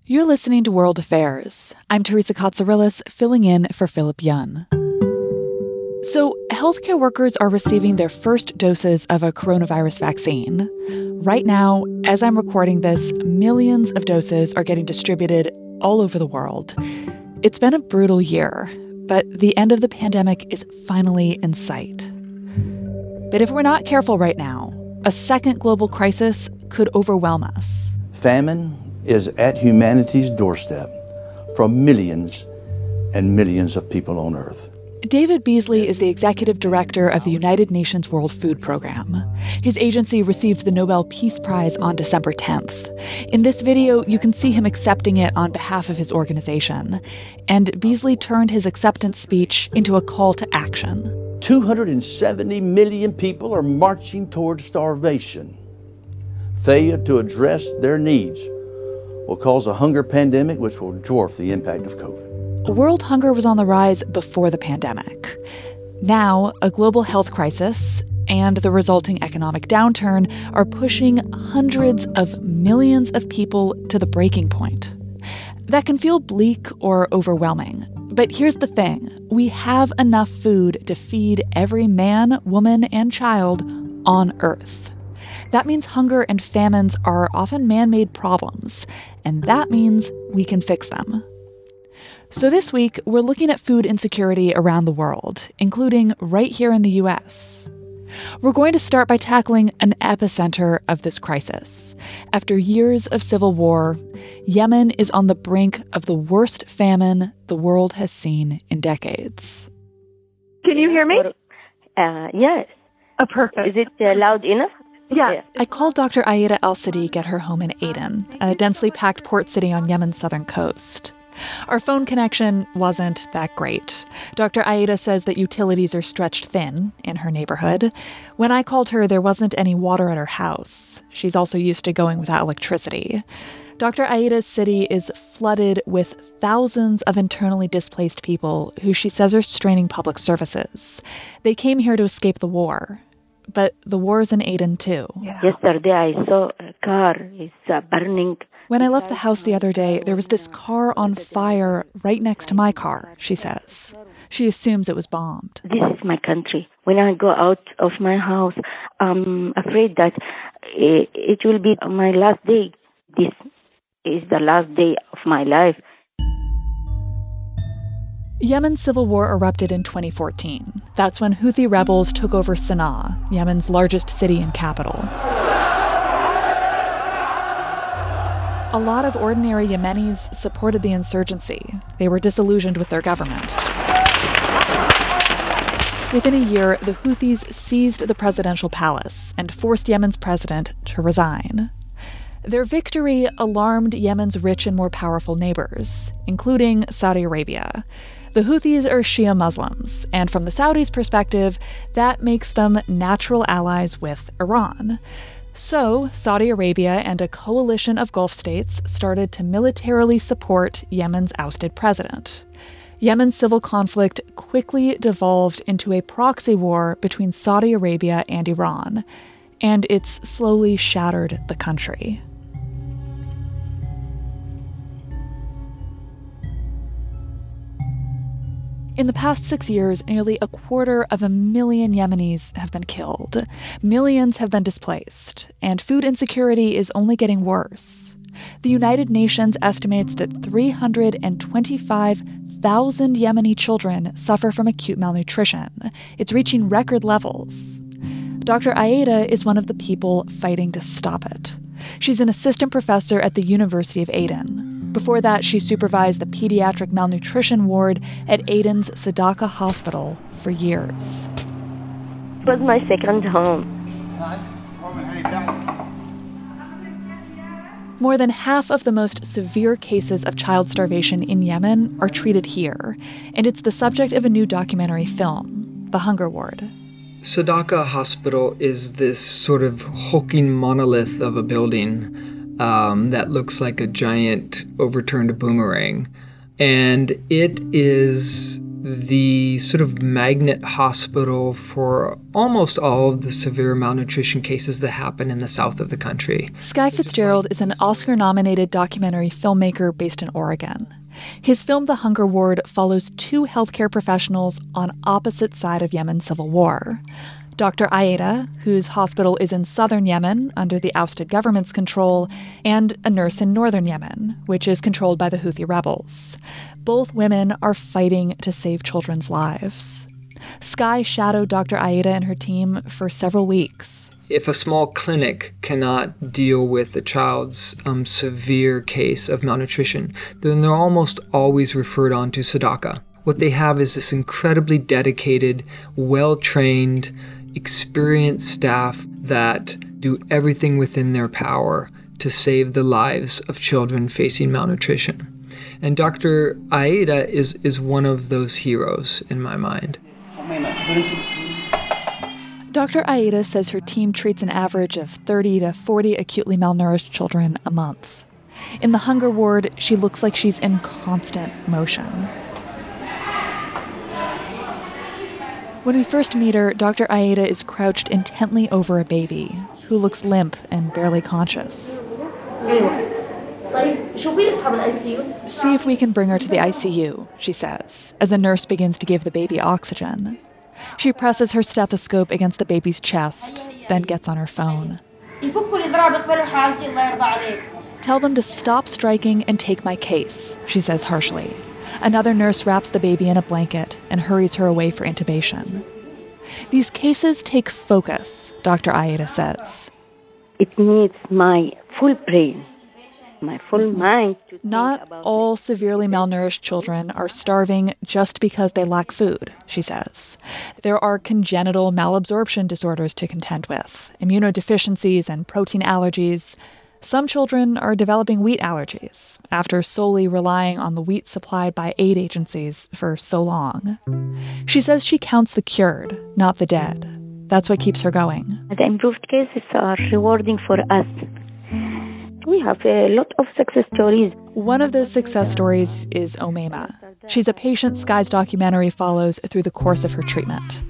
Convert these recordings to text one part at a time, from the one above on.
You're listening to World Affairs. I'm Teresa Katsourelis, filling in for Philip Yun. So, healthcare workers are receiving their first doses of a coronavirus vaccine. Right now, as I'm recording this, millions of doses are getting distributed all over the world. It's been a brutal year, but the end of the pandemic is finally in sight. But if we're not careful right now, a second global crisis could overwhelm us. Famine is at humanity's doorstep for millions and millions of people on Earth. David Beasley is the executive director of the United Nations World Food Program. His agency received the Nobel Peace Prize on December 10th. In this video, you can see him accepting it on behalf of his organization. And Beasley turned his acceptance speech into a call to action. 270 million people are marching toward starvation. Failure to address their needs will cause a hunger pandemic which will dwarf the impact of COVID. World hunger was on the rise before the pandemic. Now, a global health crisis and the resulting economic downturn are pushing hundreds of millions of people to the breaking point. That can feel bleak or overwhelming. But here's the thing. We have enough food to feed every man, woman, and child on Earth. That means hunger and famines are often man-made problems, and that means we can fix them. So this week, we're looking at food insecurity around the world, including right here in the U.S. We're going to start by tackling an epicenter of this crisis. After years of civil war, Yemen is on the brink of the worst famine the world has seen in decades. Can you hear me? Yes. Oh, perfect. Is it loud enough? Yeah. I called Dr. Aida Al-Sadiq at her home in Aden, a densely packed port city on Yemen's southern coast. Our phone connection wasn't that great. Dr. Aida says that utilities are stretched thin in her neighborhood. When I called her, there wasn't any water at her house. She's also used to going without electricity. Dr. Aida's city is flooded with thousands of internally displaced people who she says are straining public services. They came here to escape the war. But the war's in Aden, too. Yeah. Yesterday I saw a car is burning. When I left the house the other day, there was this car on fire right next to my car, she says. She assumes it was bombed. This is my country. When I go out of my house, I'm afraid that it will be my last day. This is the last day of my life. Yemen's civil war erupted in 2014. That's when Houthi rebels took over Sana'a, Yemen's largest city and capital. A lot of ordinary Yemenis supported the insurgency. They were disillusioned with their government. Within a year, the Houthis seized the presidential palace and forced Yemen's president to resign. Their victory alarmed Yemen's rich and more powerful neighbors, including Saudi Arabia. The Houthis are Shia Muslims, and from the Saudis' perspective, that makes them natural allies with Iran. So, Saudi Arabia and a coalition of Gulf states started to militarily support Yemen's ousted president. Yemen's civil conflict quickly devolved into a proxy war between Saudi Arabia and Iran, and it's slowly shattered the country. In the past 6 years, nearly 250,000 Yemenis have been killed. Millions have been displaced, and food insecurity is only getting worse. The United Nations estimates that 325,000 Yemeni children suffer from acute malnutrition. It's reaching record levels. Dr. Aida is one of the people fighting to stop it. She's an assistant professor at the University of Aden. Before that, she supervised the pediatric malnutrition ward at Aden's Sadaqah Hospital for years. It was my second home. More than half of the most severe cases of child starvation in Yemen are treated here, and it's the subject of a new documentary film, The Hunger Ward. Sadaqah Hospital is this sort of hulking monolith of a building that looks like a giant overturned boomerang. And it is the sort of magnet hospital for almost all of the severe malnutrition cases that happen in the south of the country. Skye Fitzgerald is an Oscar-nominated documentary filmmaker based in Oregon. His film The Hunger Ward follows two healthcare professionals on opposite sides of Yemen's civil war. Dr. Aida, whose hospital is in southern Yemen under the ousted government's control, and a nurse in northern Yemen, which is controlled by the Houthi rebels. Both women are fighting to save children's lives. Skye shadowed Dr. Aida and her team for several weeks. If a small clinic cannot deal with a child's severe case of malnutrition, then they're almost always referred on to Sadaka. What they have is this incredibly dedicated, well-trained, experienced staff that do everything within their power to save the lives of children facing malnutrition. And Dr. Aida is one of those heroes in my mind. Dr. Aida says her team treats an average of 30 to 40 acutely malnourished children a month. In the hunger ward, she looks like she's in constant motion. When we first meet her, Dr. Aida is crouched intently over a baby who looks limp and barely conscious. See if we can bring her to the ICU, she says, as a nurse begins to give the baby oxygen. She presses her stethoscope against the baby's chest, then gets on her phone. Tell them to stop striking and take my case, she says harshly. Another nurse wraps the baby in a blanket and hurries her away for intubation. These cases take focus, Dr. Aida says. It needs my full brain, my full mind. Not all severely malnourished children are starving just because they lack food, she says. There are congenital malabsorption disorders to contend with, immunodeficiencies and protein allergies. Some children are developing wheat allergies after solely relying on the wheat supplied by aid agencies for so long. She says she counts the cured, not the dead. That's what keeps her going. The improved cases are rewarding for us. We have a lot of success stories. One of those success stories is Omaima. She's a patient Skye's documentary follows through the course of her treatment.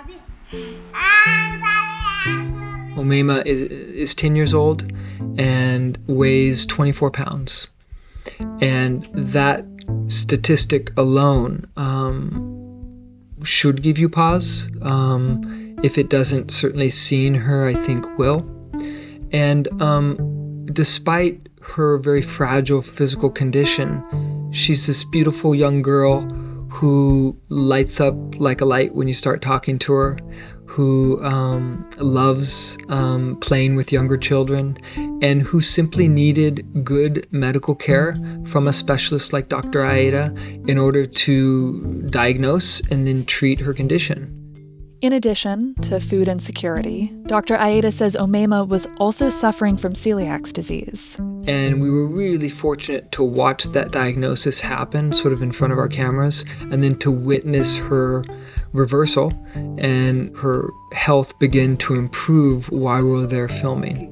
Omaima is 10 years old and weighs 24 pounds. And that statistic alone should give you pause. If it doesn't, certainly seeing her, I think, will. And despite her very fragile physical condition, she's this beautiful young girl who lights up like a light when you start talking to her, who loves playing with younger children, and who simply needed good medical care from a specialist like Dr. Aida in order to diagnose and then treat her condition. In addition to food insecurity, Dr. Aida says Omaima was also suffering from celiac disease. And we were really fortunate to watch that diagnosis happen sort of in front of our cameras, and then to witness her reversal and her health begin to improve while we were there filming.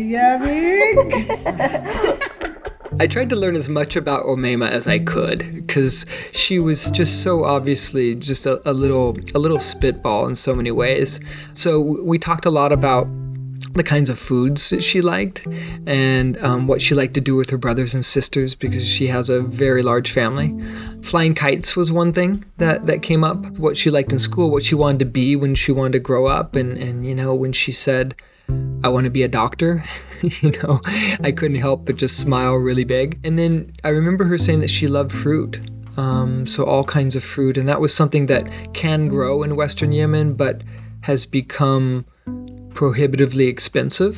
I tried to learn as much about Omaima as I could because she was just so obviously just a little spitball in so many ways. So we talked a lot about the kinds of foods that she liked and what she liked to do with her brothers and sisters because she has a very large family. Flying kites was one thing that came up, what she liked in school, what she wanted to be when she wanted to grow up, and you know, when she said, I want to be a doctor, you know, I couldn't help but just smile really big. And then I remember her saying that she loved fruit, so all kinds of fruit, and that was something that can grow in Western Yemen but has become prohibitively expensive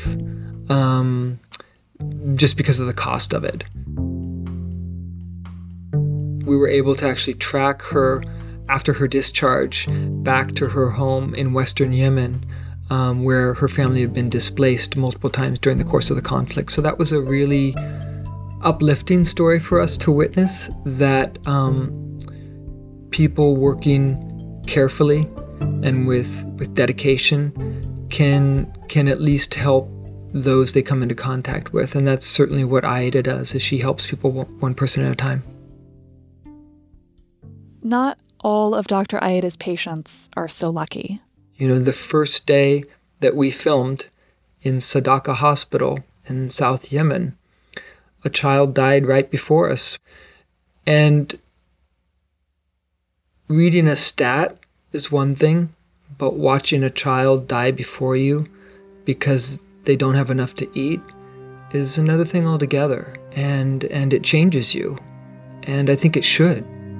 just because of the cost of it. We were able to actually track her after her discharge back to her home in Western Yemen, where her family had been displaced multiple times during the course of the conflict. So that was a really uplifting story for us to witness, that people working carefully and with dedication can at least help those they come into contact with. And that's certainly what Aida does, is she helps people one person at a time. Not all of Dr. Aida's patients are so lucky. You know, the first day that we filmed in Sadaka Hospital in South Yemen, a child died right before us. And reading a stat is one thing, but watching a child die before you because they don't have enough to eat is another thing altogether. And it changes you. And I think it should.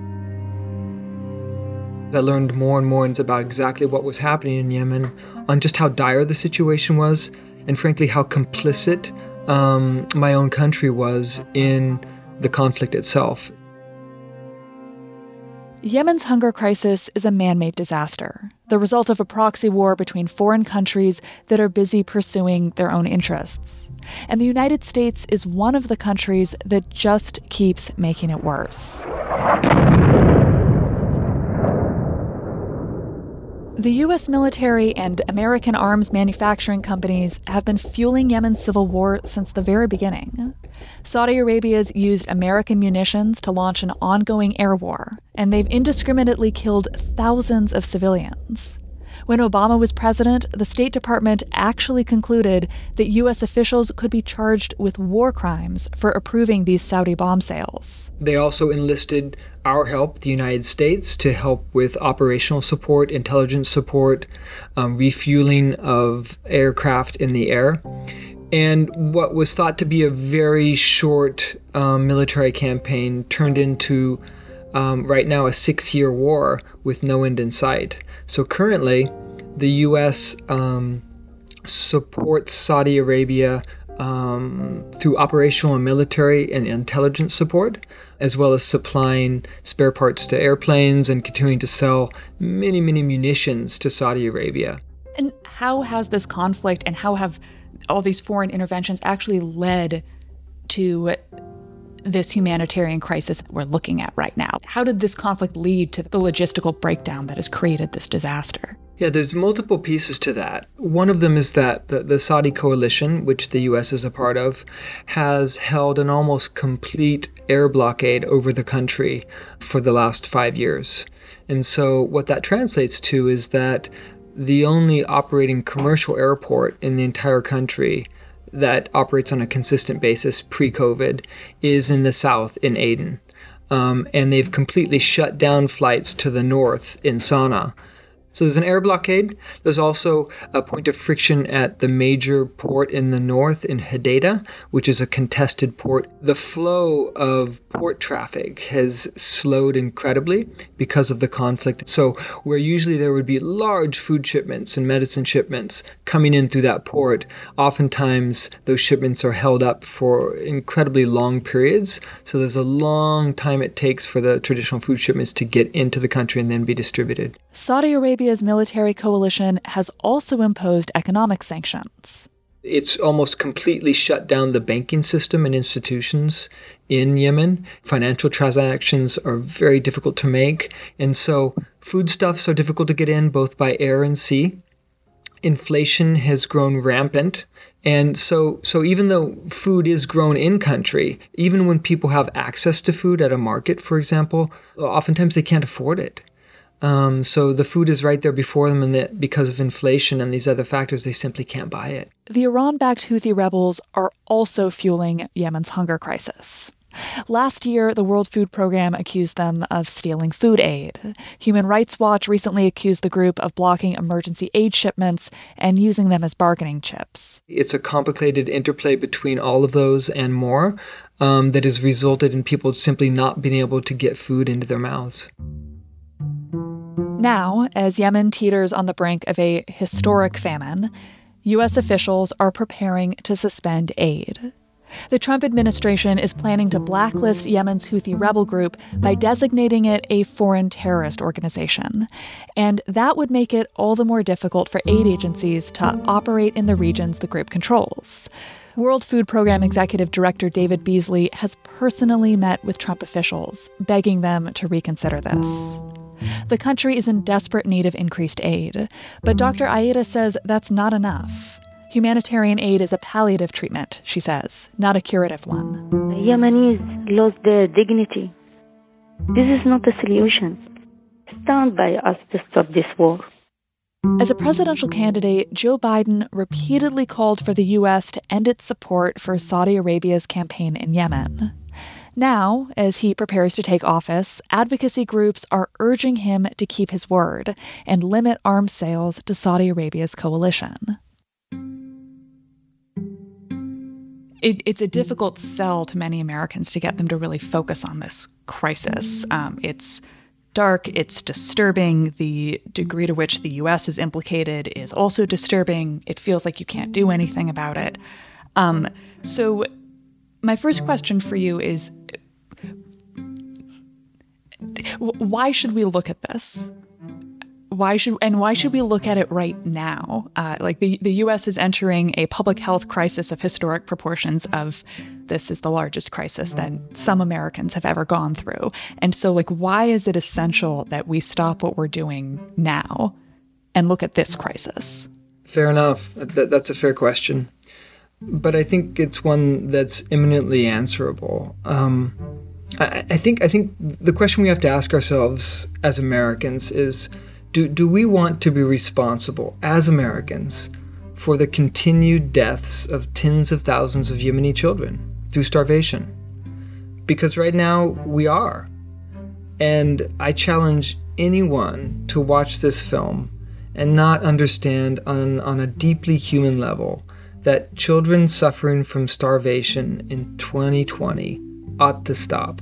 I learned more and more about exactly what was happening in Yemen, on just how dire the situation was, and frankly how complicit my own country was in the conflict itself. Yemen's hunger crisis is a man-made disaster, the result of a proxy war between foreign countries that are busy pursuing their own interests. And the United States is one of the countries that just keeps making it worse. The U.S. military and American arms manufacturing companies have been fueling Yemen's civil war since the very beginning. Saudi Arabia's used American munitions to launch an ongoing air war, and they've indiscriminately killed thousands of civilians. When Obama was president, the State Department actually concluded that U.S. officials could be charged with war crimes for approving these Saudi bomb sales. They also enlisted our help, the United States, to help with operational support, intelligence support, refueling of aircraft in the air. And what was thought to be a very short military campaign turned into right now a 6-year war with no end in sight. So currently, the U.S. Supports Saudi Arabia through operational and military and intelligence support, as well as supplying spare parts to airplanes and continuing to sell many, many munitions to Saudi Arabia. And how has this conflict and how have all these foreign interventions actually led to this humanitarian crisis we're looking at right now? How did this conflict lead to the logistical breakdown that has created this disaster? Yeah, there's multiple pieces to that. One of them is that the Saudi coalition, which the U.S. is a part of, has held an almost complete air blockade over the country for the last 5 years. And so what that translates to is that the only operating commercial airport in the entire country that operates on a consistent basis pre-COVID is in the south in Aden. And they've completely shut down flights to the north in Sana'a. So there's an air blockade. There's also a point of friction at the major port in the north in Hodeidah, which is a contested port. The flow of port traffic has slowed incredibly because of the conflict. So where usually there would be large food shipments and medicine shipments coming in through that port, oftentimes those shipments are held up for incredibly long periods. So there's a long time it takes for the traditional food shipments to get into the country and then be distributed. Saudi Arabia's military coalition has also imposed economic sanctions. It's almost completely shut down the banking system and institutions in Yemen. Financial transactions are very difficult to make. And so foodstuffs are difficult to get in both by air and sea. Inflation has grown rampant. And so even though food is grown in country, even when people have access to food at a market, for example, oftentimes they can't afford it. So the food is right there before them, and that because of inflation and these other factors, they simply can't buy it. The Iran-backed Houthi rebels are also fueling Yemen's hunger crisis. Last year, the World Food Program accused them of stealing food aid. Human Rights Watch recently accused the group of blocking emergency aid shipments and using them as bargaining chips. It's a complicated interplay between all of those and more that has resulted in people simply not being able to get food into their mouths. Now, as Yemen teeters on the brink of a historic famine, U.S. officials are preparing to suspend aid. The Trump administration is planning to blacklist Yemen's Houthi rebel group by designating it a foreign terrorist organization. And that would make it all the more difficult for aid agencies to operate in the regions the group controls. World Food Program Executive Director David Beasley has personally met with Trump officials, begging them to reconsider this. The country is in desperate need of increased aid, but Dr. Aida says that's not enough. Humanitarian aid is a palliative treatment, she says, not a curative one. Yemenis lost their dignity. This is not a solution. stand by us to stop this war. As a presidential candidate, Joe Biden repeatedly called for the U.S. to end its support for Saudi Arabia's campaign in Yemen. Now, as he prepares to take office, advocacy groups are urging him to keep his word and limit arms sales to Saudi Arabia's coalition. It's a difficult sell to many Americans to get them to really focus on this crisis. It's dark, it's disturbing. The degree to which the U.S. is implicated is also disturbing. It feels like you can't do anything about it. So my first question for you is, why should we look at this? Why should we look at it right now? The U.S. is entering a public health crisis of historic proportions. This is the largest crisis that some Americans have ever gone through. And so, why is it essential that we stop what we're doing now and look at this crisis? Fair enough. That's a fair question. But I think it's one that's imminently answerable. I think the question we have to ask ourselves as Americans is, do we want to be responsible as Americans for the continued deaths of tens of thousands of Yemeni children through starvation? Because right now we are. And I challenge anyone to watch this film and not understand on a deeply human level that children suffering from starvation in 2020 ought to stop.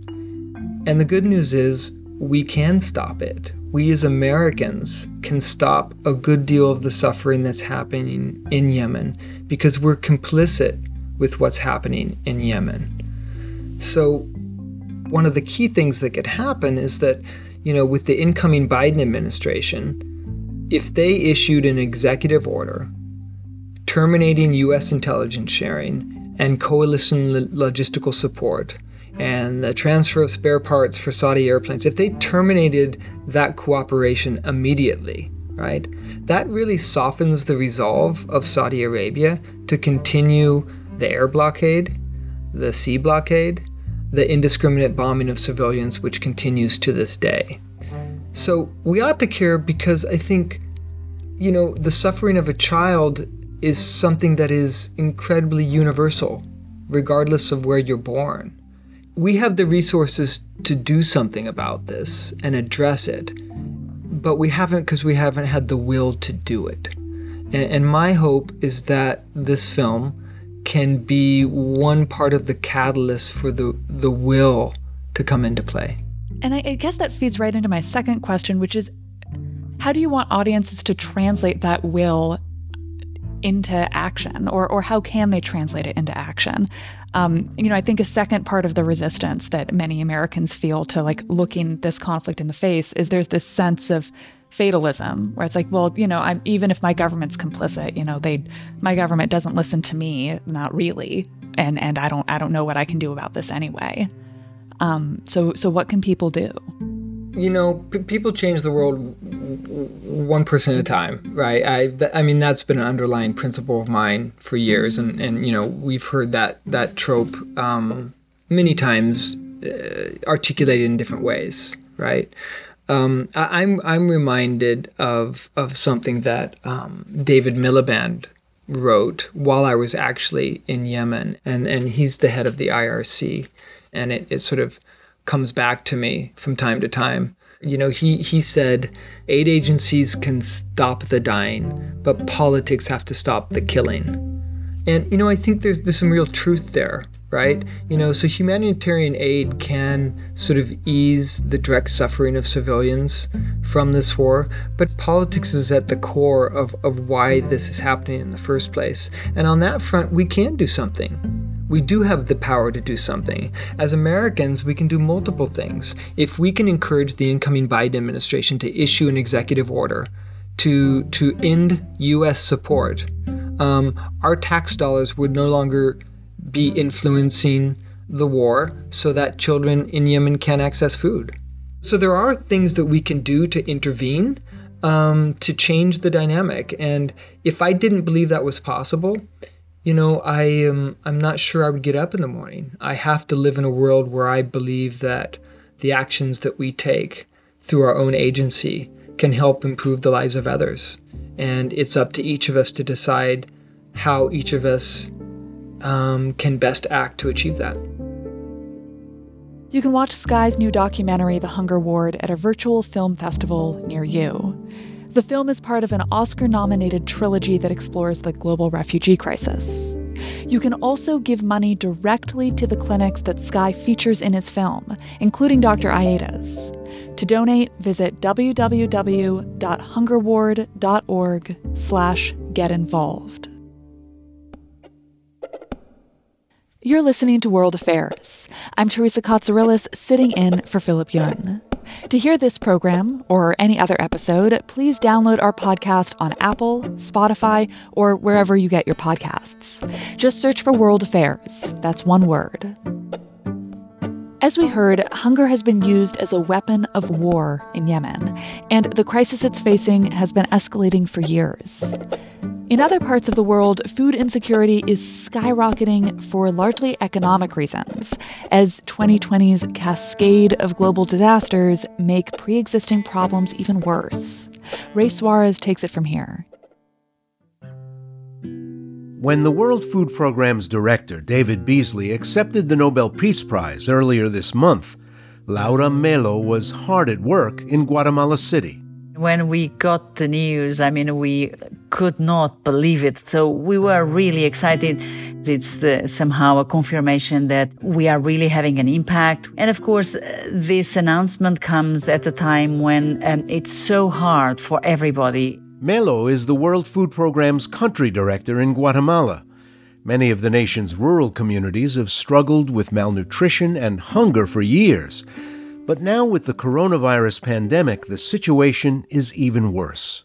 And the good news is we can stop it. We as Americans can stop a good deal of the suffering that's happening in Yemen because we're complicit with what's happening in Yemen. So one of the key things that could happen is that, with the incoming Biden administration, if they issued an executive order terminating U.S. intelligence sharing and coalition logistical support and the transfer of spare parts for Saudi airplanes, if they terminated that cooperation immediately, right, that really softens the resolve of Saudi Arabia to continue the air blockade, the sea blockade, the indiscriminate bombing of civilians, which continues to this day. So we ought to care because I think, the suffering of a child is something that is incredibly universal, regardless of where you're born. We have the resources to do something about this and address it, but we haven't because we haven't had the will to do it. And my hope is that this film can be one part of the catalyst for the will to come into play. And I guess that feeds right into my second question, which is, how do you want audiences to translate that will into action, or how can they translate it into action? I think a second part of the resistance that many Americans feel to looking this conflict in the face is there's this sense of fatalism where it's even if my government's complicit, my government doesn't listen to me, not really, and I don't know what I can do about this anyway. So what can people do? People change the world one person at a time, right? I mean, that's been an underlying principle of mine for years, and we've heard that trope many times articulated in different ways, right? I'm reminded of something that David Miliband wrote while I was actually in Yemen, and he's the head of the IRC, and it sort of comes back to me from time to time. He said, aid agencies can stop the dying, but politics have to stop the killing. And, I think there's some real truth there, right? So humanitarian aid can sort of ease the direct suffering of civilians from this war, but politics is at the core of why this is happening in the first place. And on that front, we can do something. We do have the power to do something. As Americans, we can do multiple things. If we can encourage the incoming Biden administration to issue an executive order to end U.S. support, our tax dollars would no longer be influencing the war so that children in Yemen can't access food. So there are things that we can do to intervene, to change the dynamic. And if I didn't believe that was possible, I'm not sure I would get up in the morning. I have to live in a world where I believe that the actions that we take through our own agency, can help improve the lives of others. And it's up to each of us to decide how each of us can best act to achieve that. You can watch Sky's new documentary, The Hunger Ward, at a virtual film festival near you. The film is part of an Oscar-nominated trilogy that explores the global refugee crisis. You can also give money directly to the clinics that Sky features in his film, including Dr. Aieda's. To donate, visit www.hungerward.org/getinvolved. You're listening to World Affairs. I'm Teresa Katsourelis, sitting in for Philip Yun. To hear this program, or any other episode, please download our podcast on Apple, Spotify, or wherever you get your podcasts. Just search for World Affairs. That's one word. As we heard, hunger has been used as a weapon of war in Yemen, and the crisis it's facing has been escalating for years. In other parts of the world, food insecurity is skyrocketing for largely economic reasons, as 2020's cascade of global disasters make pre-existing problems even worse. Ray Suarez takes it from here. When the World Food Programme's director, David Beasley, accepted the Nobel Peace Prize earlier this month, Laura Melo was hard at work in Guatemala City. When we got the news, we could not believe it. So we were really excited. It's somehow a confirmation that we are really having an impact. And of course, this announcement comes at a time when it's so hard for everybody. Melo is the World Food Programme's country director in Guatemala. Many of the nation's rural communities have struggled with malnutrition and hunger for years. But now with the coronavirus pandemic, the situation is even worse.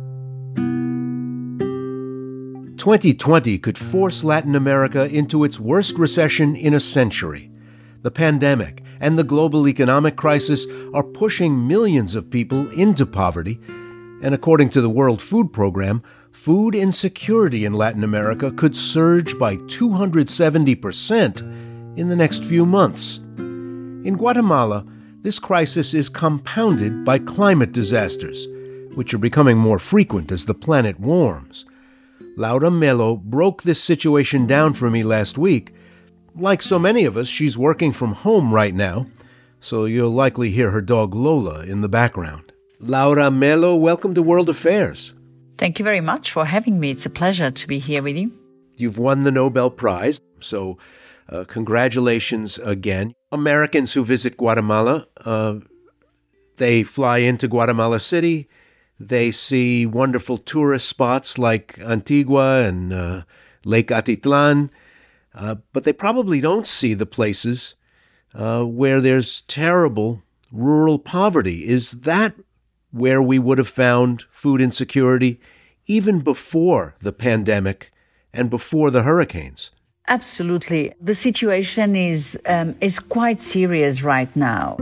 2020 could force Latin America into its worst recession in a century. The pandemic and the global economic crisis are pushing millions of people into poverty, and according to the World Food Programme, food insecurity in Latin America could surge by 270% in the next few months. In Guatemala, this crisis is compounded by climate disasters, which are becoming more frequent as the planet warms. Laura Melo broke this situation down for me last week. Like so many of us, she's working from home right now, so you'll likely hear her dog Lola in the background. Laura Melo, welcome to World Affairs. Thank you very much for having me. It's a pleasure to be here with you. You've won the Nobel Prize, so congratulations again. Americans who visit Guatemala, they fly into Guatemala City. They see wonderful tourist spots like Antigua and Lake Atitlan, but they probably don't see the places where there's terrible rural poverty. Is that where we would have found food insecurity even before the pandemic and before the hurricanes? Absolutely. The situation is quite serious right now.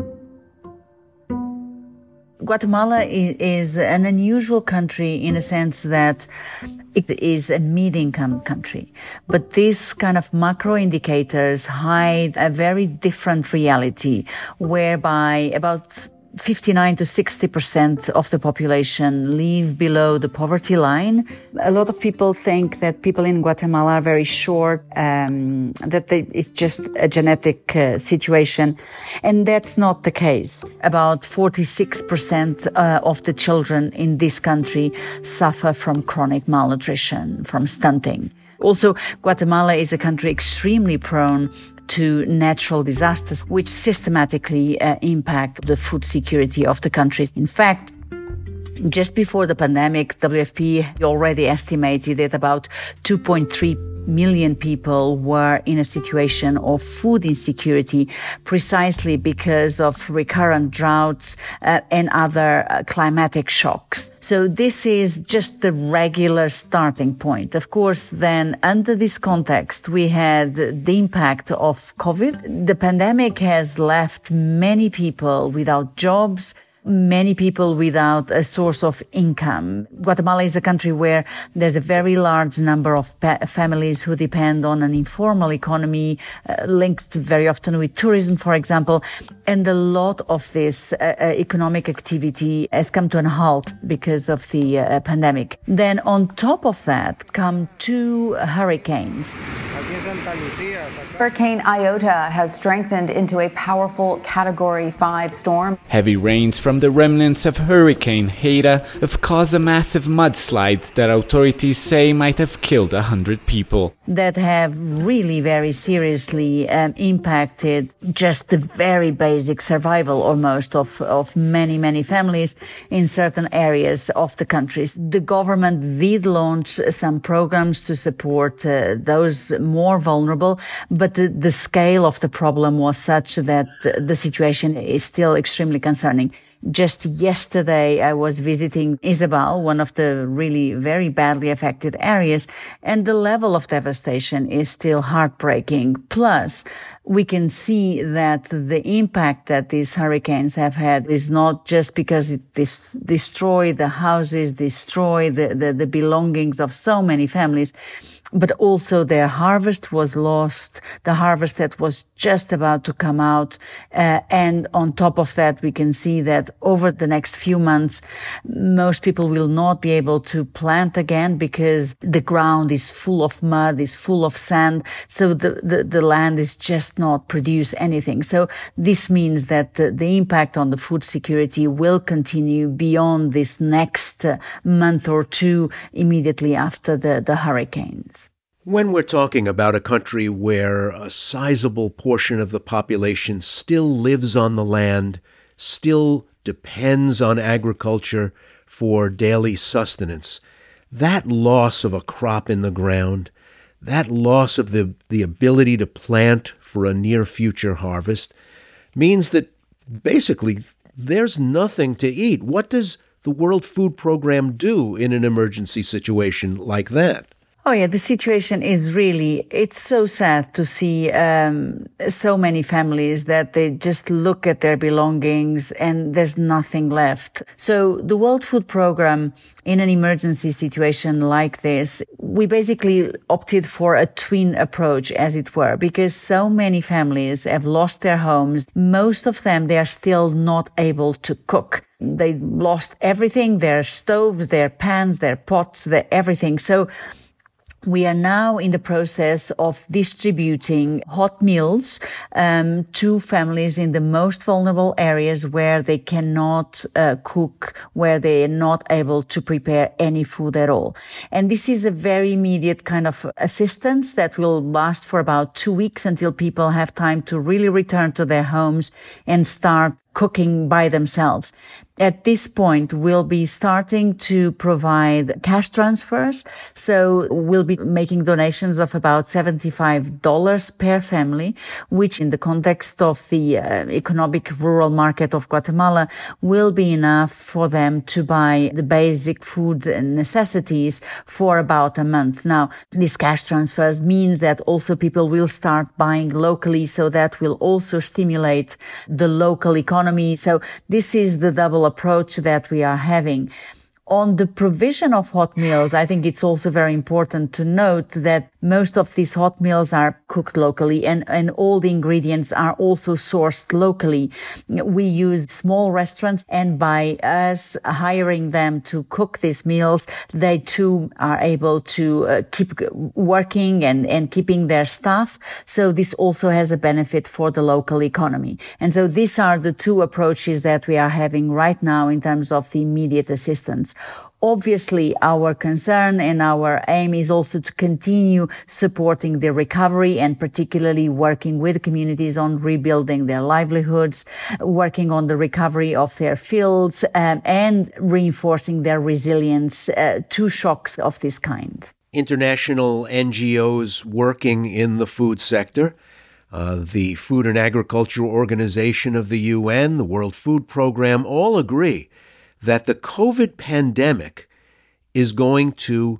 Guatemala is an unusual country in a sense that it is a mid-income country. But these kind of macro indicators hide a very different reality, whereby about 59 to 60% of the population live below the poverty line. A lot of people think that people in Guatemala are very short, it's just a genetic situation. And that's not the case. About 46% of the children in this country suffer from chronic malnutrition, from stunting. Also, Guatemala is a country extremely prone to natural disasters, which systematically impact the food security of the country. In fact, just before the pandemic, WFP already estimated that about 2.3 million people were in a situation of food insecurity precisely because of recurrent droughts and other climatic shocks. So this is just the regular starting point. Of course, then under this context, we had the impact of COVID. The pandemic has left many people without jobs, many people without a source of income. Guatemala is a country where there's a very large number of families who depend on an informal economy linked very often with tourism, for example. And a lot of this economic activity has come to a halt because of the pandemic. Then on top of that come two hurricanes. Hurricane Iota has strengthened into a powerful Category 5 storm. Heavy rains from the remnants of Hurricane Eta have caused a massive mudslide that authorities say might have killed 100 people. That have really very seriously impacted just the very basic survival almost of many, many families in certain areas of the countries. The government did launch some programs to support those more vulnerable, but the scale of the problem was such that the situation is still extremely concerning. Just yesterday, I was visiting Isabel, one of the really very badly affected areas, and the level of devastation is still heartbreaking. Plus, we can see that the impact that these hurricanes have had is not just because it destroy the houses, destroy the belongings of so many families, but also their harvest was lost, the harvest that was just about to come out. And on top of that, we can see that over the next few months, most people will not be able to plant again because the ground is full of mud, is full of sand. So the land is just not produce anything. So this means that the impact on the food security will continue beyond this next month or two immediately after the hurricanes. When we're talking about a country where a sizable portion of the population still lives on the land, still depends on agriculture for daily sustenance, that loss of a crop in the ground, that loss of the ability to plant for a near future harvest means that basically there's nothing to eat. What does the World Food Program do in an emergency situation like that? Oh yeah, the situation is really, it's so sad to see so many families that they just look at their belongings and there's nothing left. So the World Food Program, in an emergency situation like this, we basically opted for a twin approach, as it were, because so many families have lost their homes. Most of them, they are still not able to cook. They lost everything, their stoves, their pans, their pots, their everything. So we are now in the process of distributing hot meals to families in the most vulnerable areas where they cannot cook, where they are not able to prepare any food at all. And this is a very immediate kind of assistance that will last for about 2 weeks until people have time to really return to their homes and start cooking by themselves. At this point, we'll be starting to provide cash transfers. So we'll be making donations of about $75 per family, which in the context of the economic rural market of Guatemala will be enough for them to buy the basic food necessities for about a month. Now, these cash transfers means that also people will start buying locally, so that will also stimulate the local economy. So this is the double approach that we are having. On the provision of hot meals, I think it's also very important to note that most of these hot meals are cooked locally and all the ingredients are also sourced locally. We use small restaurants, and by us hiring them to cook these meals, they too are able to keep working and keeping their staff. So this also has a benefit for the local economy. And so these are the two approaches that we are having right now in terms of the immediate assistance. Obviously, our concern and our aim is also to continue supporting the recovery and particularly working with communities on rebuilding their livelihoods, working on the recovery of their fields, and reinforcing their resilience to shocks of this kind. International NGOs working in the food sector, the Food and Agriculture Organization of the UN, the World Food Program, all agree that the COVID pandemic is going to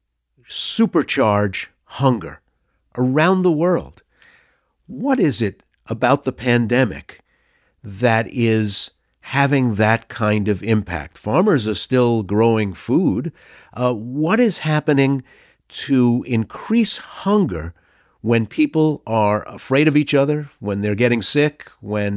supercharge hunger around the world. What is it about the pandemic that is having that kind of impact? Farmers are still growing food. What is happening to increase hunger when people are afraid of each other, when they're getting sick, when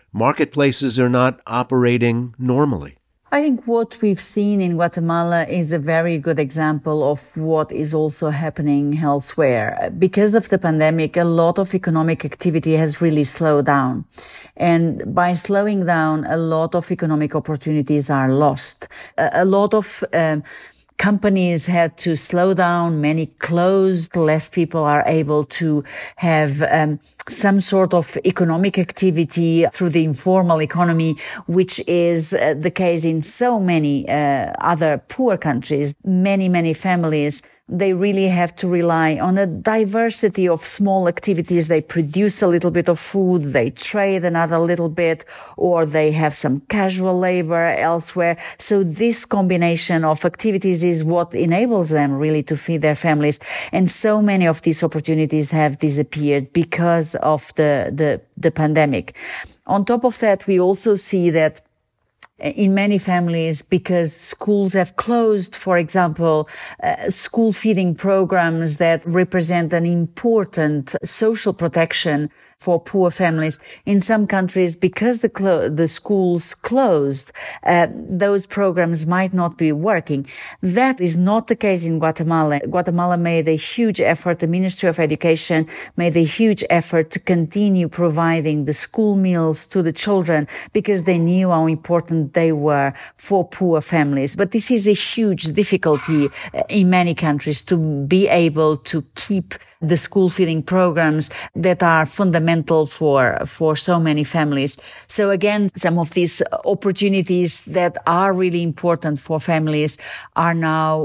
Marketplaces are not operating normally. I think what we've seen in Guatemala is a very good example of what is also happening elsewhere. Because of the pandemic, a lot of economic activity has really slowed down. And by slowing down, a lot of economic opportunities are lost. A lot of companies had to slow down, many closed, less people are able to have some sort of economic activity through the informal economy, which is the case in so many other poor countries. Many families, they really have to rely on a diversity of small activities. They produce a little bit of food, they trade another little bit, or they have some casual labor elsewhere. So this combination of activities is what enables them really to feed their families. And so many of these opportunities have disappeared because of the pandemic. On top of that, we also see that in many families, because schools have closed, for example, school feeding programs that represent an important social protection for poor families. In some countries, because the schools closed, those programs might not be working. That is not the case in Guatemala. Guatemala made a huge effort. The Ministry of Education made a huge effort to continue providing the school meals to the children because they knew how important they were for poor families. But this is a huge difficulty in many countries to be able to keep the school feeding programs that are fundamental for so many families. So again, some of these opportunities that are really important for families are now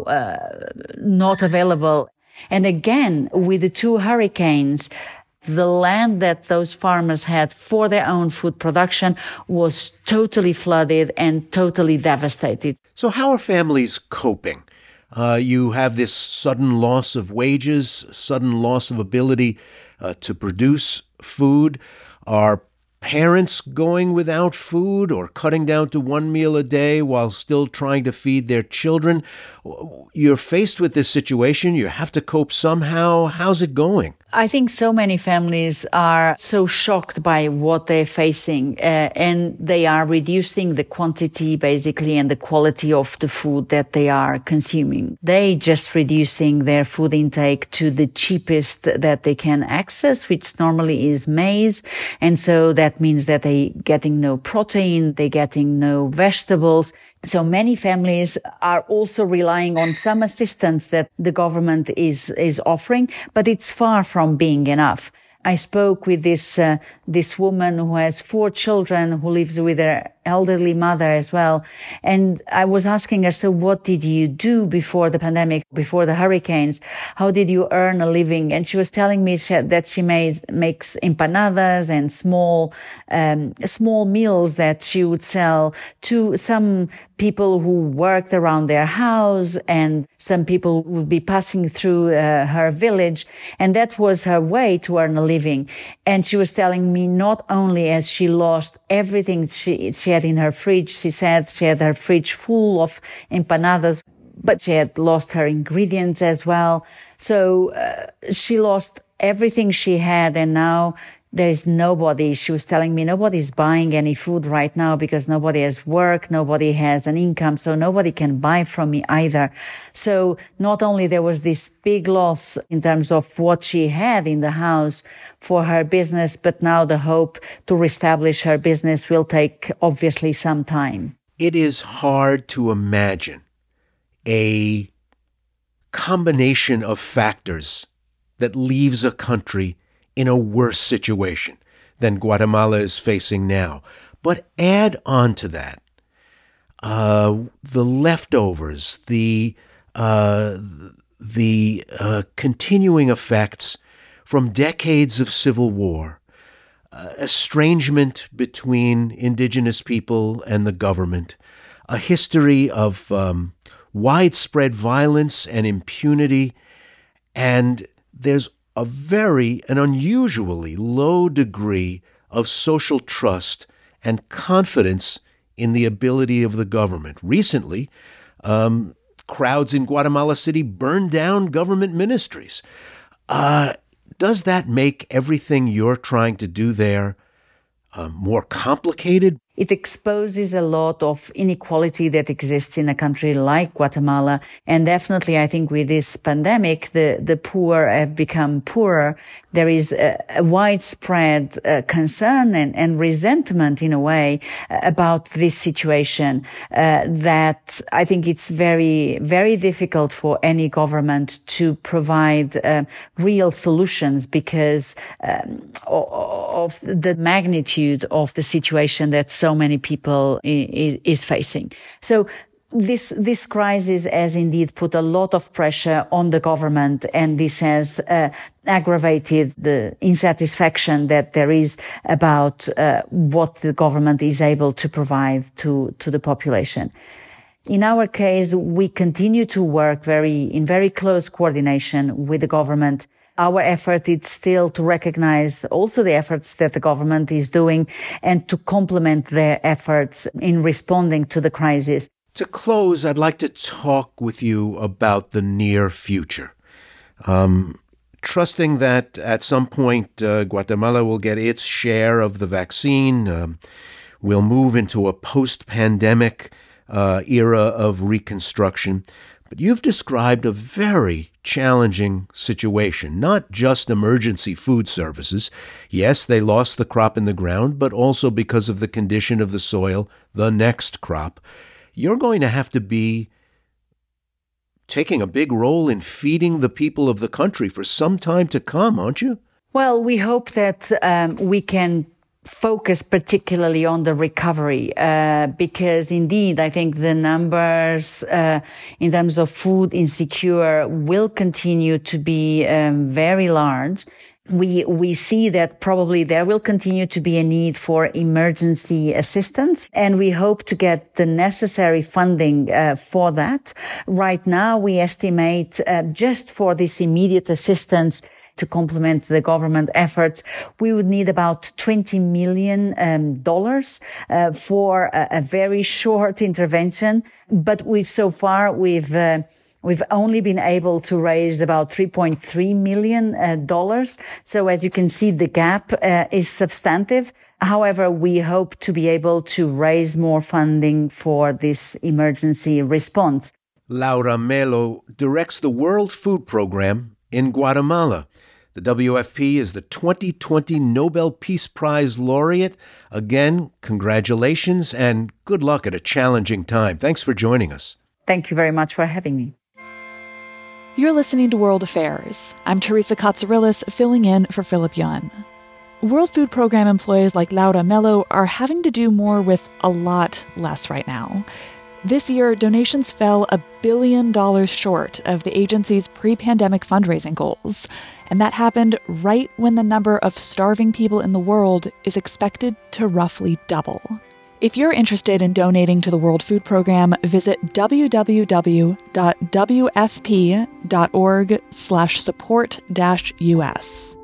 not available. And again, with the two hurricanes, the land that those farmers had for their own food production was totally flooded and totally devastated. So how are families coping? You have this sudden loss of wages, sudden loss of ability to produce food. Are parents going without food or cutting down to one meal a day while still trying to feed their children? You're faced with this situation. You have to cope somehow. How's it going? I think so many families are so shocked by what they're facing, and they are reducing the quantity, basically, and the quality of the food that they are consuming. They just reducing their food intake to the cheapest that they can access, which normally is maize. And so that means that they getting no protein, they getting no vegetables. So many families are also relying on some assistance that the government is offering, but it's far from being enough. I spoke with this woman who has 4 children, who lives with her elderly mother as well. And I was asking her, so what did you do before the pandemic, before the hurricanes? How did you earn a living? And she was telling me that she makes empanadas and small meals that she would sell to some people who worked around their house, and some people would be passing through her village. And that was her way to earn a living. And she was telling me not only has she lost everything she had in her fridge, she said she had her fridge full of empanadas, but she had lost her ingredients as well. So she lost everything she had, and now there's nobody. She was telling me nobody's buying any food right now because nobody has work, nobody has an income, so nobody can buy from me either. So not only there was this big loss in terms of what she had in the house for her business, but now the hope to reestablish her business will take obviously some time. It is hard to imagine a combination of factors that leaves a country in a worse situation than Guatemala is facing now. But add on to that the leftovers, the continuing effects from decades of civil war, estrangement between indigenous people and the government, a history of widespread violence and impunity, and there's an unusually low degree of social trust and confidence in the ability of the government. Recently, crowds in Guatemala City burned down government ministries. Does that make everything you're trying to do there more complicated? It exposes a lot of inequality that exists in a country like Guatemala. And definitely, I think with this pandemic, the poor have become poorer. There is a widespread concern and resentment in a way about this situation that I think it's very, very difficult for any government to provide real solutions because of the magnitude of the situation that so many people is facing. So this crisis has indeed put a lot of pressure on the government, and this has aggravated the insatisfaction that there is about what the government is able to provide to the population. In our case, we continue to work in very close coordination with the government. Our effort is still to recognize also the efforts that the government is doing and to complement their efforts in responding to the crisis. To close, I'd like to talk with you about the near future. Trusting that at some point Guatemala will get its share of the vaccine, we'll move into a post-pandemic era of reconstruction. But you've described a very challenging situation, not just emergency food services. Yes, they lost the crop in the ground, but also because of the condition of the soil, the next crop. You're going to have to be taking a big role in feeding the people of the country for some time to come, aren't you? Well, we hope that we can focus particularly on the recovery, because indeed, I think the numbers in terms of food insecure will continue to be very large. We see that probably there will continue to be a need for emergency assistance, and we hope to get the necessary funding for that. Right now, we estimate just for this immediate assistance to complement the government efforts, we would need about $20 million for a very short intervention. But we've only been able to raise about $3.3 million. So as you can see, the gap is substantive. However, we hope to be able to raise more funding for this emergency response. Laura Melo directs the World Food Program in Guatemala. The WFP is the 2020 Nobel Peace Prize laureate. Again, congratulations and good luck at a challenging time. Thanks for joining us. Thank you very much for having me. You're listening to World Affairs. I'm Teresa Katsourillis, filling in for Philip Yun. World Food Program employees like Laura Melo are having to do more with a lot less right now. This year, donations fell $1 billion short of the agency's pre-pandemic fundraising goals, and that happened right when the number of starving people in the world is expected to roughly double. If you're interested in donating to the World Food Program, visit www.wfp.org/support-US.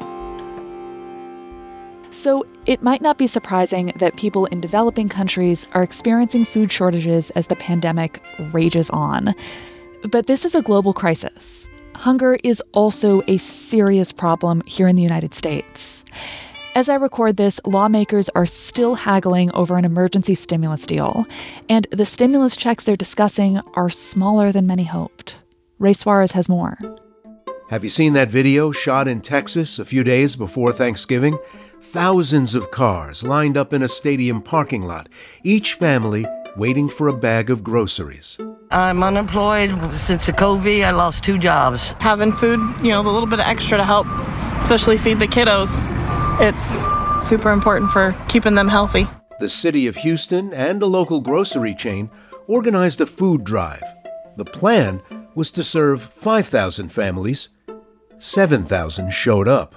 So it might not be surprising that people in developing countries are experiencing food shortages as the pandemic rages on. But this is a global crisis. Hunger is also a serious problem here in the United States. As I record this, lawmakers are still haggling over an emergency stimulus deal, and the stimulus checks they're discussing are smaller than many hoped. Ray Suarez has more. Have you seen that video shot in Texas a few days before Thanksgiving? Thousands of cars lined up in a stadium parking lot, each family waiting for a bag of groceries. I'm unemployed since the COVID. I lost 2 jobs. Having food, the little bit of extra to help, especially feed the kiddos, it's super important for keeping them healthy. The city of Houston and a local grocery chain organized a food drive. The plan was to serve 5,000 families. 7,000 showed up.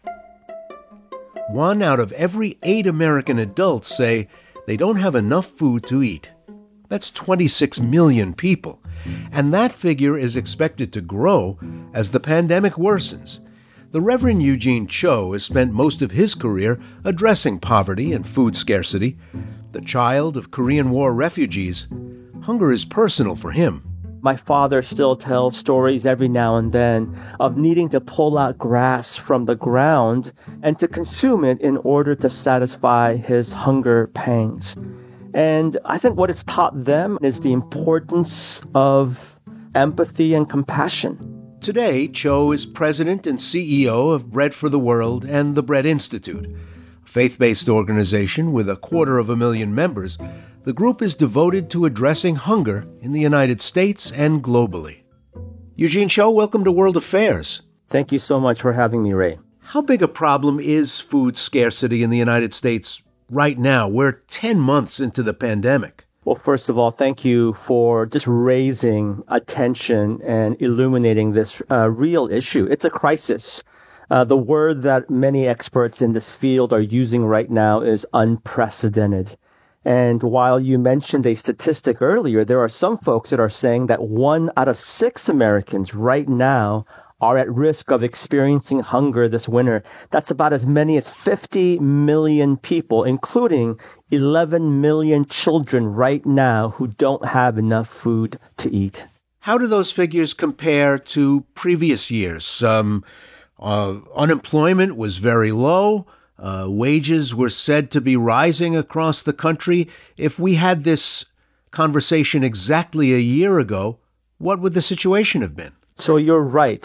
1 out of every 8 American adults say they don't have enough food to eat. That's 26 million people. And that figure is expected to grow as the pandemic worsens. The Reverend Eugene Cho has spent most of his career addressing poverty and food scarcity. The child of Korean War refugees, hunger is personal for him. My father still tells stories every now and then of needing to pull out grass from the ground and to consume it in order to satisfy his hunger pangs. And I think what it's taught them is the importance of empathy and compassion. Today, Cho is president and CEO of Bread for the World and the Bread Institute. A faith-based organization with 250,000 members, the group is devoted to addressing hunger in the United States and globally. Eugene Cho, welcome to World Affairs. Thank you so much for having me, Ray. How big a problem is food scarcity in the United States right now? We're 10 months into the pandemic. Well, first of all, thank you for just raising attention and illuminating this real issue. It's a crisis. The word that many experts in this field are using right now is unprecedented. And while you mentioned a statistic earlier, there are some folks that are saying that 1 out of 6 Americans right now are at risk of experiencing hunger this winter. That's about as many as 50 million people, including 11 million children right now who don't have enough food to eat. How do those figures compare to previous years? Unemployment was very low. Wages were said to be rising across the country. If we had this conversation exactly a year ago, what would the situation have been? So you're right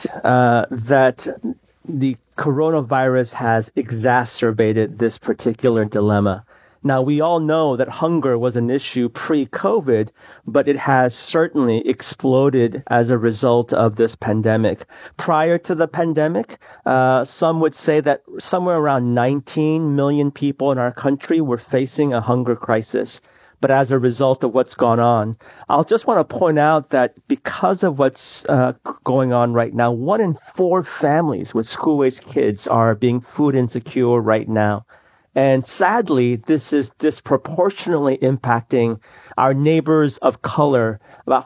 that the coronavirus has exacerbated this particular dilemma. Now, we all know that hunger was an issue pre-COVID, but it has certainly exploded as a result of this pandemic. Prior to the pandemic, some would say that somewhere around 19 million people in our country were facing a hunger crisis. But as a result of what's gone on, I'll just want to point out that because of what's going on right now, 1 in 4 families with school-aged kids are being food insecure right now. And sadly, this is disproportionately impacting our neighbors of color. About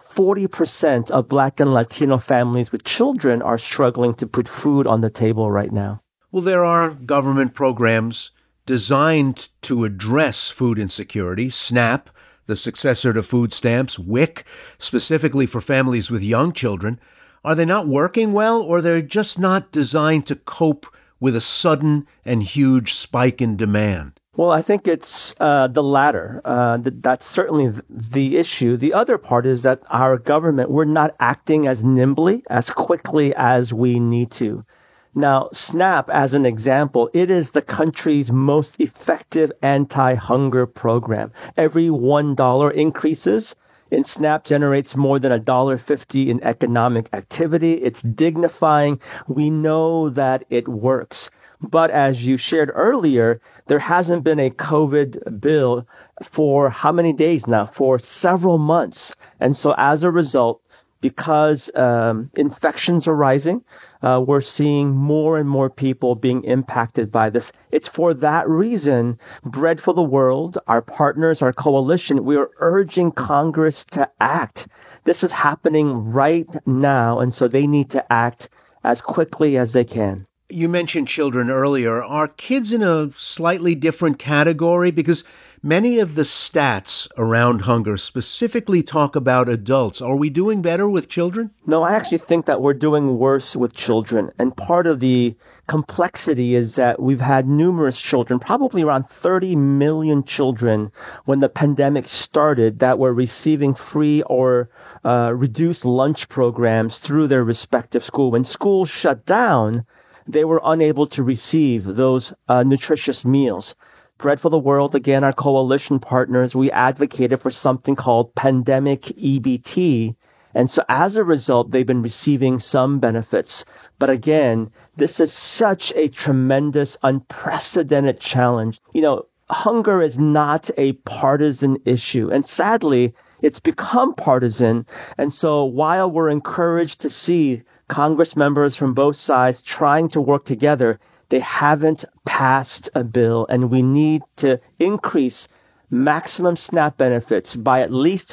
40% of Black and Latino families with children are struggling to put food on the table right now. Well, there are government programs designed to address food insecurity. SNAP, the successor to food stamps, WIC, specifically for families with young children. Are they not working well, or they're just not designed to cope with a sudden and huge spike in demand? Well, I think it's the latter. That's certainly the issue. The other part is that our government, we're not acting as nimbly, as quickly as we need to. Now, SNAP, as an example, it is the country's most effective anti-hunger program. Every $1 increases in SNAP generates more than $1.50 in economic activity. It's dignifying. We know that it works. But as you shared earlier, there hasn't been a COVID bill for how many days now? For several months. And so as a result, because infections are rising, we're seeing more and more people being impacted by this. It's for that reason, Bread for the World, our partners, our coalition, we are urging Congress to act. This is happening right now, and so they need to act as quickly as they can. You mentioned children earlier. Are kids in a slightly different category? Because many of the stats around hunger specifically talk about adults. Are we doing better with children? No, I actually think that we're doing worse with children. And part of the complexity is that we've had numerous children, probably around 30 million children when the pandemic started, that were receiving free or reduced lunch programs through their respective school. When schools shut down, they were unable to receive those nutritious meals. Bread for the World, again, our coalition partners, we advocated for something called pandemic EBT. And so as a result, they've been receiving some benefits. But again, this is such a tremendous, unprecedented challenge. You know, hunger is not a partisan issue. And sadly, it's become partisan. And so while we're encouraged to see Congress members from both sides trying to work together, they haven't passed a bill, and we need to increase maximum SNAP benefits by at least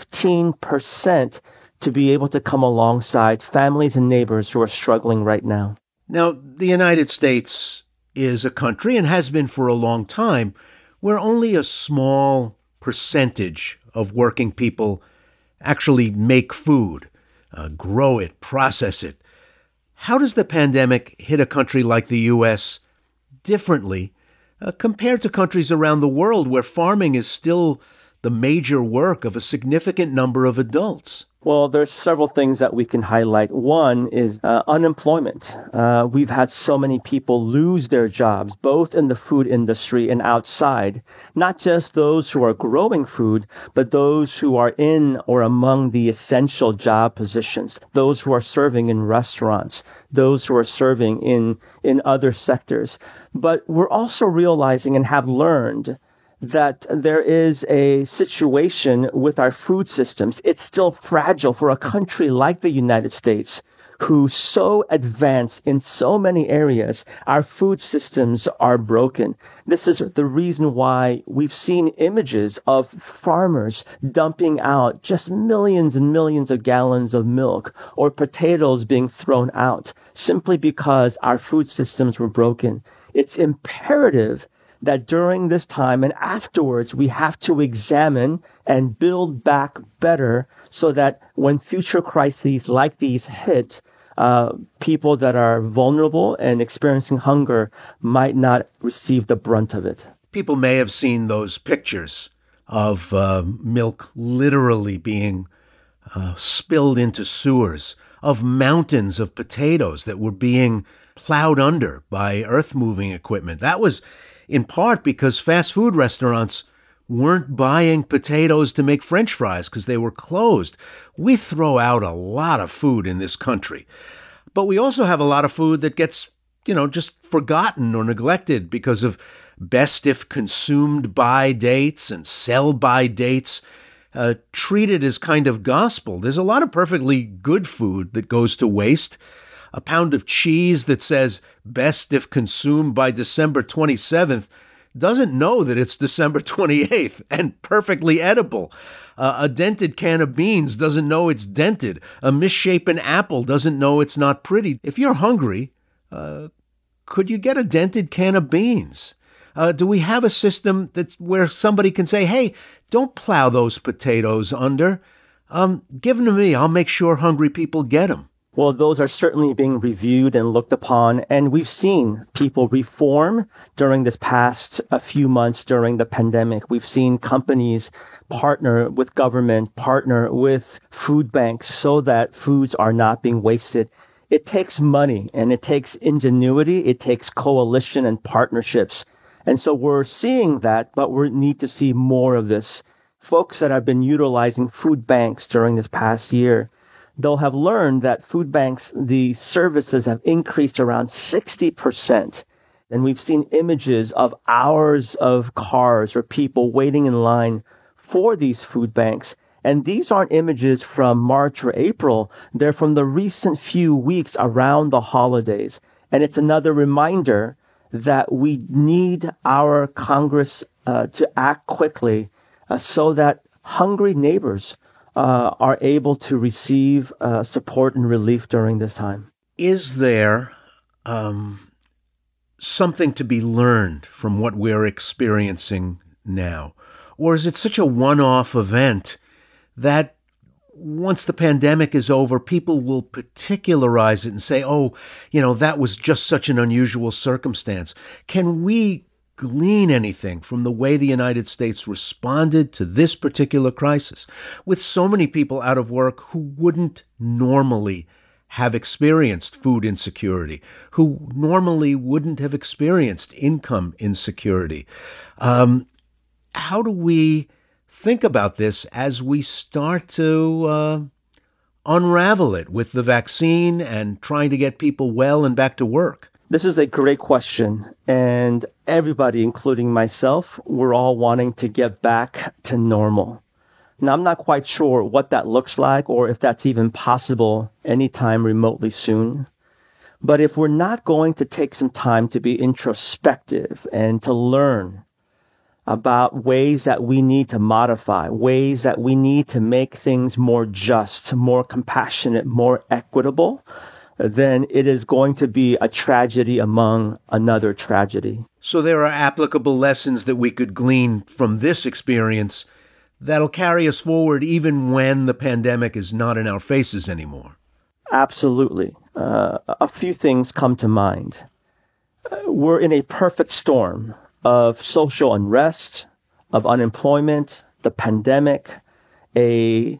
15% to be able to come alongside families and neighbors who are struggling right now. Now, the United States is a country, and has been for a long time, where only a small percentage of working people actually make food, grow it, process it. How does the pandemic hit a country like the U.S. differently compared to countries around the world where farming is still the major work of a significant number of adults? Well, there's several things that we can highlight. One is unemployment. We've had so many people lose their jobs, both in the food industry and outside. Not just those who are growing food, but those who are in or among the essential job positions, those who are serving in restaurants, those who are serving in other sectors. But we're also realizing and have learned that there is a situation with our food systems. It's still fragile for a country like the United States, who's so advanced in so many areas. Our food systems are broken. This is the reason why we've seen images of farmers dumping out just millions and millions of gallons of milk or potatoes being thrown out simply because our food systems were broken. It's imperative that during this time and afterwards, we have to examine and build back better so that when future crises like these hit, people that are vulnerable and experiencing hunger might not receive the brunt of it. People may have seen those pictures of milk literally being spilled into sewers, of mountains of potatoes that were being plowed under by earth-moving equipment. That was in part because fast food restaurants weren't buying potatoes to make French fries because they were closed. We throw out a lot of food in this country. But we also have a lot of food that gets, just forgotten or neglected because of best if consumed by dates and sell by dates, treated as kind of gospel. There's a lot of perfectly good food that goes to waste. A pound of cheese that says best if consumed by December 27th doesn't know that it's December 28th and perfectly edible. A dented can of beans doesn't know it's dented. A misshapen apple doesn't know it's not pretty. If you're hungry, could you get a dented can of beans? Do we have a system that's where somebody can say, hey, don't plow those potatoes under. Give them to me. I'll make sure hungry people get them. Well, those are certainly being reviewed and looked upon, and we've seen people reform during this past few months during the pandemic. We've seen companies partner with government, partner with food banks so that foods are not being wasted. It takes money and it takes ingenuity, it takes coalition and partnerships. And so we're seeing that, but we need to see more of this. Folks that have been utilizing food banks during this past year, they'll have learned that food banks, the services have increased around 60%. And we've seen images of hours of cars or people waiting in line for these food banks. And these aren't images from March or April. They're from the recent few weeks around the holidays. And it's another reminder that we need our Congress to act quickly so that hungry neighbors are able to receive support and relief during this time. Is there something to be learned from what we're experiencing now? Or is it such a one-off event that once the pandemic is over, people will particularize it and say, oh, that was just such an unusual circumstance? Can we glean anything from the way the United States responded to this particular crisis, with so many people out of work who wouldn't normally have experienced food insecurity, who normally wouldn't have experienced income insecurity? How do we think about this as we start to unravel it with the vaccine and trying to get people well and back to work? This is a great question, and everybody, including myself, we're all wanting to get back to normal. Now, I'm not quite sure what that looks like or if that's even possible anytime remotely soon. But if we're not going to take some time to be introspective and to learn about ways that we need to modify, ways that we need to make things more just, more compassionate, more equitable, then it is going to be a tragedy among another tragedy. So there are applicable lessons that we could glean from this experience that'll carry us forward even when the pandemic is not in our faces anymore? Absolutely. A few things come to mind. We're in a perfect storm of social unrest, of unemployment, the pandemic, a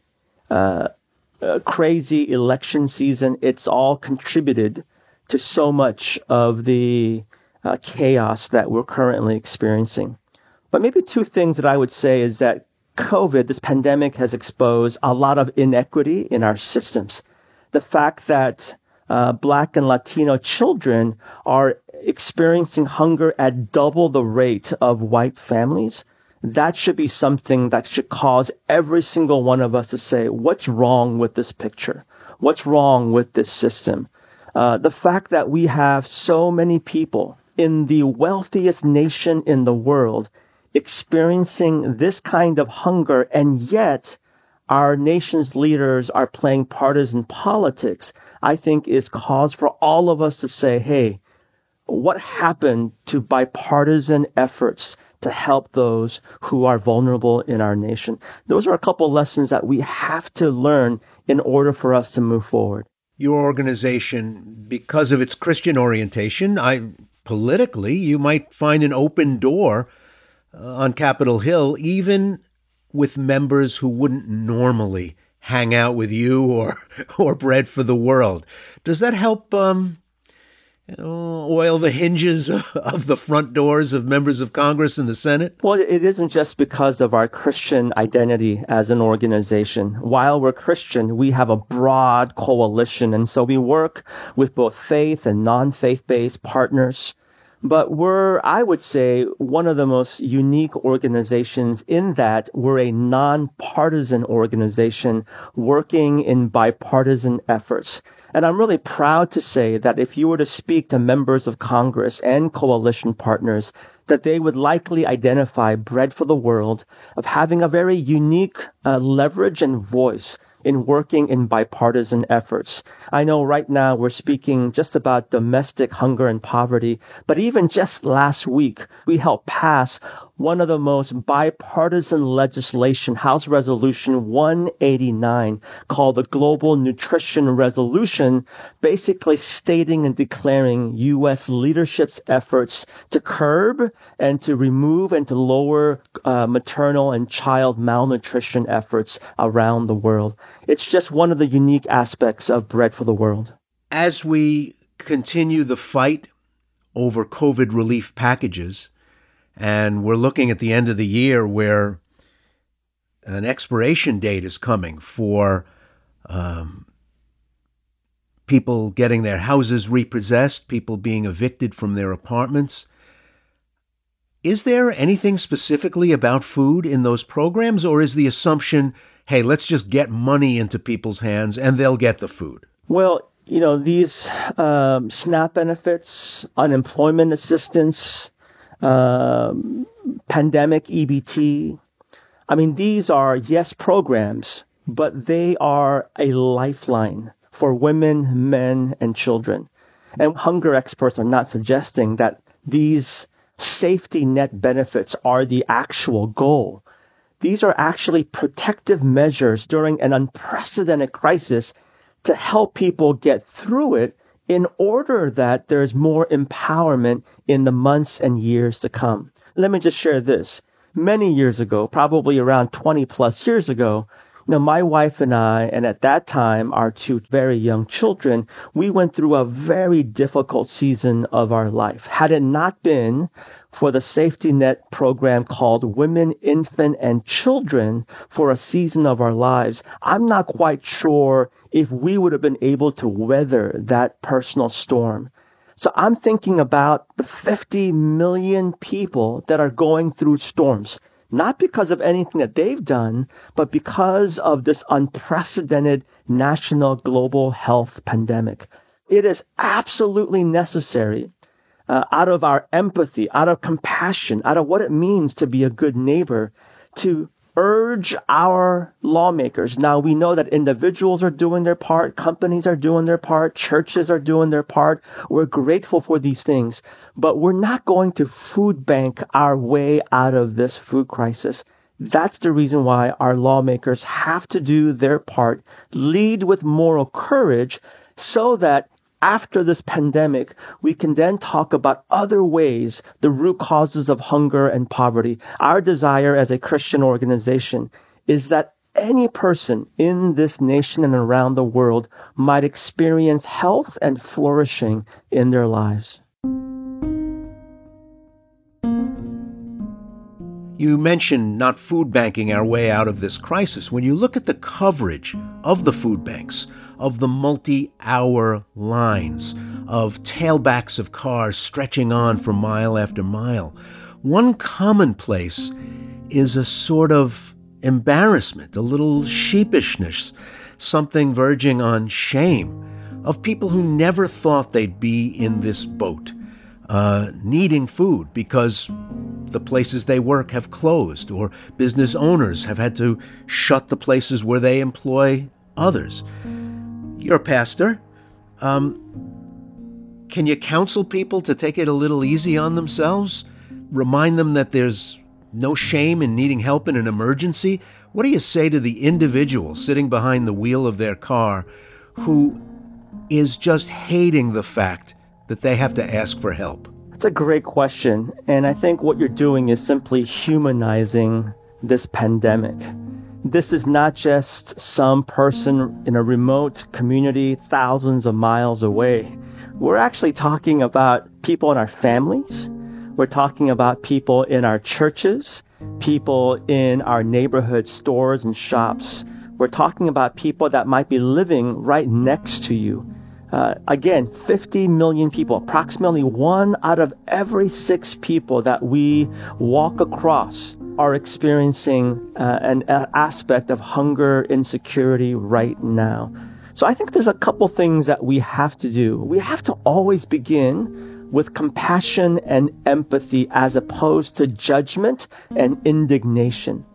crazy election season. It's all contributed to so much of the chaos that we're currently experiencing. But maybe two things that I would say is that COVID, this pandemic, has exposed a lot of inequity in our systems. The fact that Black and Latino children are experiencing hunger at double the rate of white families, that should be something that should cause every single one of us to say, what's wrong with this picture? What's wrong with this system? The fact that we have so many people in the wealthiest nation in the world experiencing this kind of hunger, and yet our nation's leaders are playing partisan politics, I think is cause for all of us to say, hey, what happened to bipartisan efforts to help those who are vulnerable in our nation? Those are a couple lessons that we have to learn in order for us to move forward. Your organization, because of its Christian orientation, politically, you might find an open door on Capitol Hill, even with members who wouldn't normally hang out with you or Bread for the World. Does that help oil the hinges of the front doors of members of Congress and the Senate? Well, it isn't just because of our Christian identity as an organization. While we're Christian, we have a broad coalition, and so we work with both faith and non-faith-based partners. But we're, I would say, one of the most unique organizations in that we're a nonpartisan organization working in bipartisan efforts. And I'm really proud to say that if you were to speak to members of Congress and coalition partners, that they would likely identify Bread for the World of having a very unique leverage and voice in working in bipartisan efforts. I know right now we're speaking just about domestic hunger and poverty, but even just last week, we helped pass one of the most bipartisan legislation, House Resolution 189, called the Global Nutrition Resolution, basically stating and declaring U.S. leadership's efforts to curb and to remove and to lower maternal and child malnutrition efforts around the world. It's just one of the unique aspects of Bread for the World. As we continue the fight over COVID relief packages, and we're looking at the end of the year where an expiration date is coming for people getting their houses repossessed, people being evicted from their apartments. Is there anything specifically about food in those programs, or is the assumption, hey, let's just get money into people's hands and they'll get the food? Well, you know, these SNAP benefits, unemployment assistance, pandemic EBT, I mean, these are, yes, programs, but they are a lifeline for women, men, and children. And hunger experts are not suggesting that these safety net benefits are the actual goal. These are actually protective measures during an unprecedented crisis to help people get through it in order that there's more empowerment in the months and years to come. Let me just share this. Many years ago, probably around 20 plus years ago, my wife and I, and at that time, our two very young children, we went through a very difficult season of our life. Had it not been for the safety net program called Women, Infant, and Children for a season of our lives, I'm not quite sure if we would have been able to weather that personal storm. So I'm thinking about the 50 million people that are going through storms, not because of anything that they've done, but because of this unprecedented national global health pandemic. It is absolutely necessary, out of our empathy, out of compassion, out of what it means to be a good neighbor, to urge our lawmakers. Now, we know that individuals are doing their part, companies are doing their part, churches are doing their part. We're grateful for these things, but we're not going to food bank our way out of this food crisis. That's the reason why our lawmakers have to do their part, lead with moral courage, so that after this pandemic, we can then talk about other ways, the root causes of hunger and poverty. Our desire as a Christian organization is that any person in this nation and around the world might experience health and flourishing in their lives. You mentioned not food banking our way out of this crisis. When you look at the coverage of the food banks, of the multi-hour lines, of tailbacks of cars stretching on for mile after mile, one commonplace is a sort of embarrassment, a little sheepishness, something verging on shame, of people who never thought they'd be in this boat, needing food because the places they work have closed, or business owners have had to shut the places where they employ others. You're a pastor. Can you counsel people to take it a little easy on themselves? Remind them that there's no shame in needing help in an emergency? What do you say to the individual sitting behind the wheel of their car who is just hating the fact that they have to ask for help? That's a great question. And I think what you're doing is simply humanizing this pandemic. This is not just some person in a remote community thousands of miles away. We're actually talking about people in our families. We're talking about people in our churches, people in our neighborhood stores and shops. We're talking about people that might be living right next to you. Again, 50 million people, approximately 1 out of every 6 people that we walk across are experiencing an aspect of hunger, insecurity right now. So I think there's a couple things that we have to do. We have to always begin with compassion and empathy as opposed to judgment and indignation.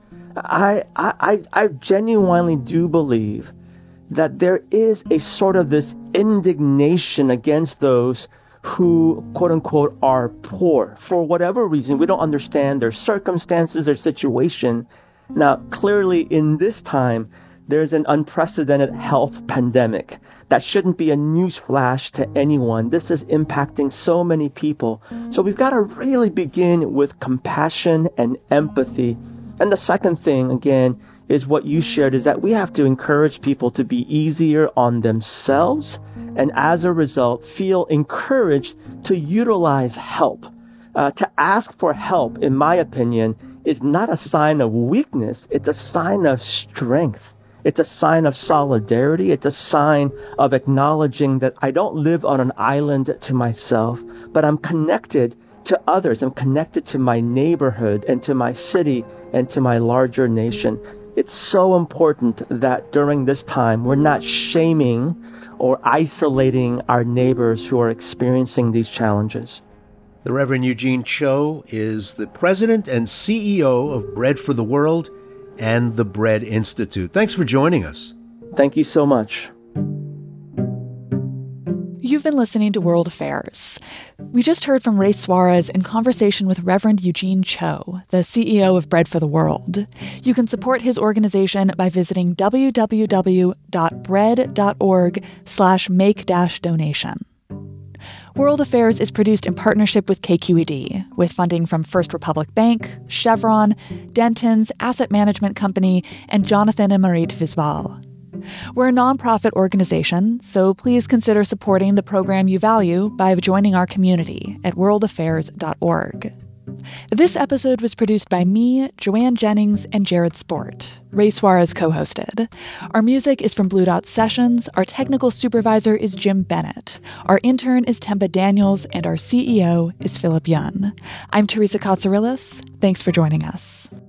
I genuinely do believe that there is a sort of this indignation against those who, quote unquote, are poor. For whatever reason, we don't understand their circumstances, their situation. Now, clearly in this time, there's an unprecedented health pandemic. That shouldn't be a news flash to anyone. This is impacting so many people. So we've got to really begin with compassion and empathy. And the second thing, again, is what you shared, is that we have to encourage people to be easier on themselves, and as a result, feel encouraged to utilize help. To ask for help, in my opinion, is not a sign of weakness. It's a sign of strength. It's a sign of solidarity. It's a sign of acknowledging that I don't live on an island to myself, but I'm connected to others. I'm connected to my neighborhood and to my city and to my larger nation. It's so important that during this time, we're not shaming or isolating our neighbors who are experiencing these challenges. The Reverend Eugene Cho is the president and CEO of Bread for the World and the Bread Institute. Thanks for joining us. Thank you so much. You've been listening to World Affairs. We just heard from Ray Suarez in conversation with Reverend Eugene Cho, the CEO of Bread for the World. You can support his organization by visiting www.bread.org/make-donation. World Affairs is produced in partnership with KQED, with funding from First Republic Bank, Chevron, Denton's Asset Management Company, and Jonathan and Marit Visval. We're a nonprofit organization, so please consider supporting the program you value by joining our community at worldaffairs.org. This episode was produced by me, Joanne Jennings, and Jared Sport. Ray Suarez co-hosted. Our music is from Blue Dot Sessions. Our technical supervisor is Jim Bennett. Our intern is Tempa Daniels, and our CEO is Philip Yun. I'm Teresa Katsourillis. Thanks for joining us.